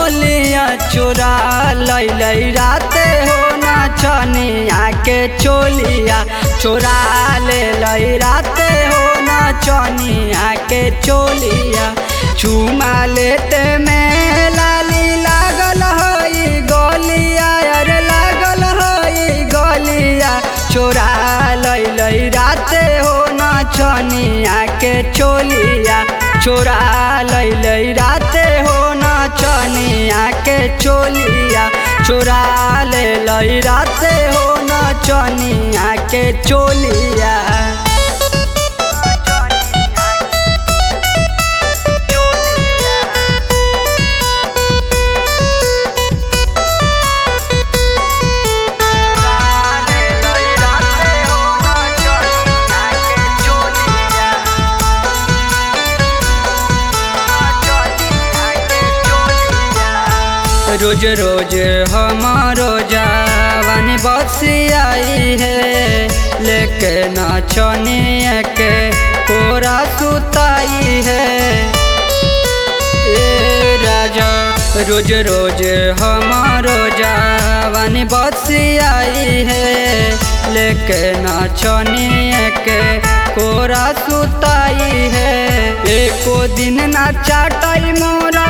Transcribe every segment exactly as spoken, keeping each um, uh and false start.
गोलियां चुरा लैलै राते हो नचनिया के चोलिया चुरा ले लै राते हो नचनिया के चोलिया। चुमा लेते में लाली लागल हई गोलिया अरे लागल हई गोलिया चुरा लै राते हो नचनिया के चोलिया चुरा लै राते हो नचनिया के चोलिया चुरा ले लै राते हो नचनिया के चोलिया। रोज रोज हमारो जवान बसियाई है लेके नचनिया के कोरा सुताई है। ए राजा रोज रोज हमारो जवान बसियाई है लेके नचनिया के कोरा सुताई है। एको दिन ना चाटाई मोरा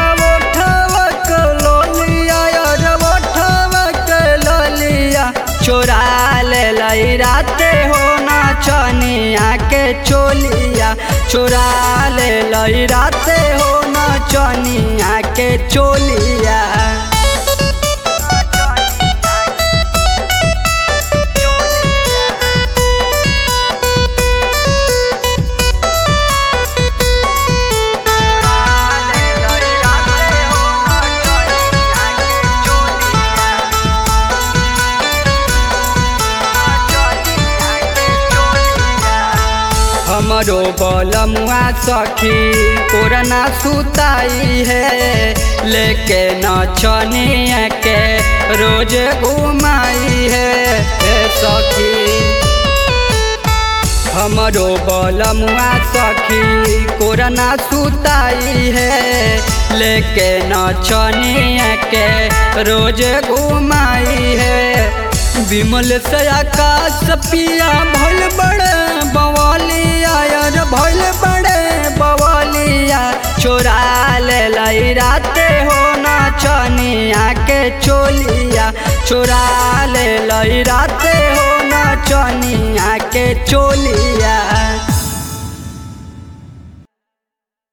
चुरा ले लै राते हो नचनिया के चोलिया चुरा ले लै राते हो नचनिया के चोलिया। हमरो बलमुआ सखी कोरना सुताई है लेके नचनिया के रोज घुमाई है। सखी हमरो बलमुआ सखी कोरना सुताई है लेके नचनिया के रोज घुमाई है। विमल से आकाश पिया भल बड़े बवालिया यार भल बड़े बवालिया चुरा ले लै राते हो नचनिया के चोलिया चुरा ले लै राते हो नचनिया के चोलिया।